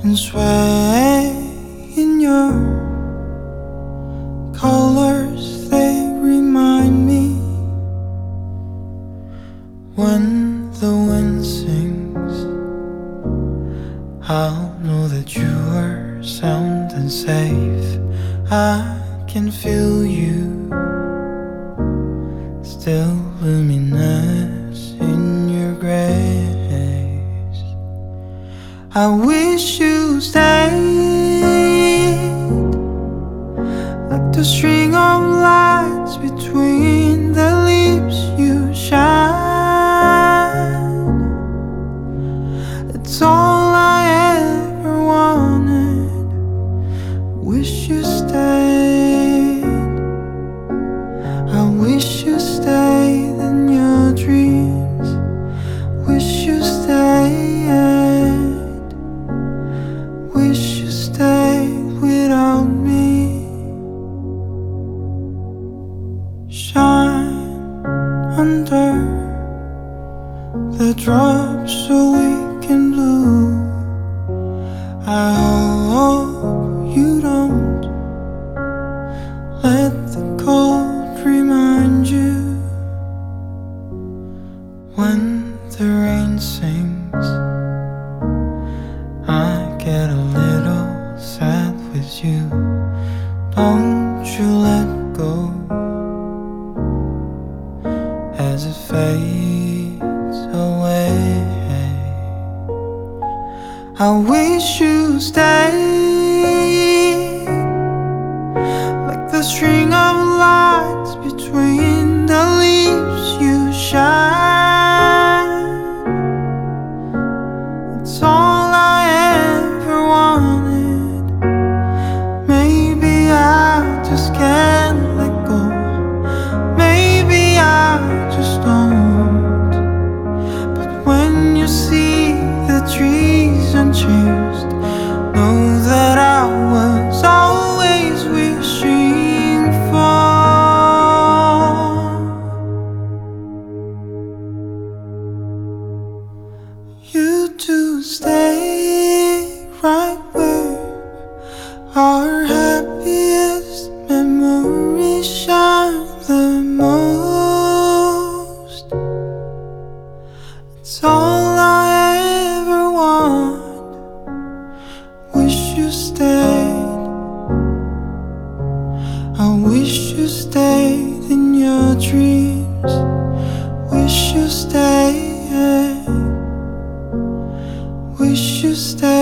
and sway in your colors. They remind me when the wind sings. I'll know that you are sound and safe. I can feel you still luminous in your grace. I wish you stayed, like the string of lights between the leaves you shine. It's all I ever wanted. Wish you stayed. I wish you stayed in your dreams. Wish you stayed. Wish you stayed without me. Shine under the drops so we can bloom. I hope you don't let the cold remind you when the rain sings. I get a little sad with you. Don't you let go as it fades away. I wish you stayed, like the string of lights between the leaves you shine. It's all I ever wanted. Maybe I just can't let go. Maybe I just don't. But when you see the trees unchanged, know that I was always wishing for you to stay right where our happiest memories shine the most. It's all I ever want. Wish you stayed. I wish you stayed in your dreams. Wish you stayed. Wish you stayed.